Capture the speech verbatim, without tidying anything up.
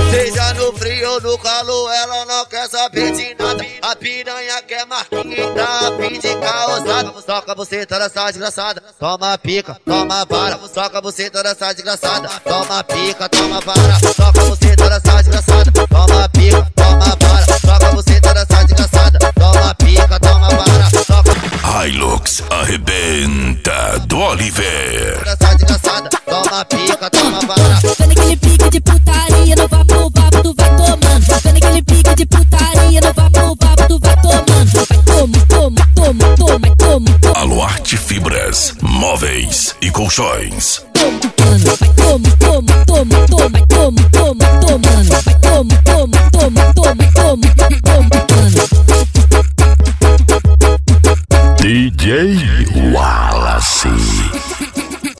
Seja no frio ou no calor, ela não quer saber de nada. A piranha quer marquinha, tá a fim de causada. Soca você toda essa desgraçada, toma pica, toma vara. Soca você toda essa desgraçada, toma pica, toma vara. Soca você toda essa desgraçada, toma pica, toma vara. Soca você toda essa desgraçada, toma pica, toma vara. Soca Hilux arrebenta do Oliver. toda essa desgraçada, toma pica, toma vara. Tô naquele pique de putaria, no vapo, vapo, tu vai tomando. Tô naquele pique de putaria, no vapo, vapo, tu vai tomando. Vai toma, toma, toma, toma, toma, toma. Aluarte Fibras, móveis e colchões. Toma, mano, vai toma, toma, toma, toma, toma.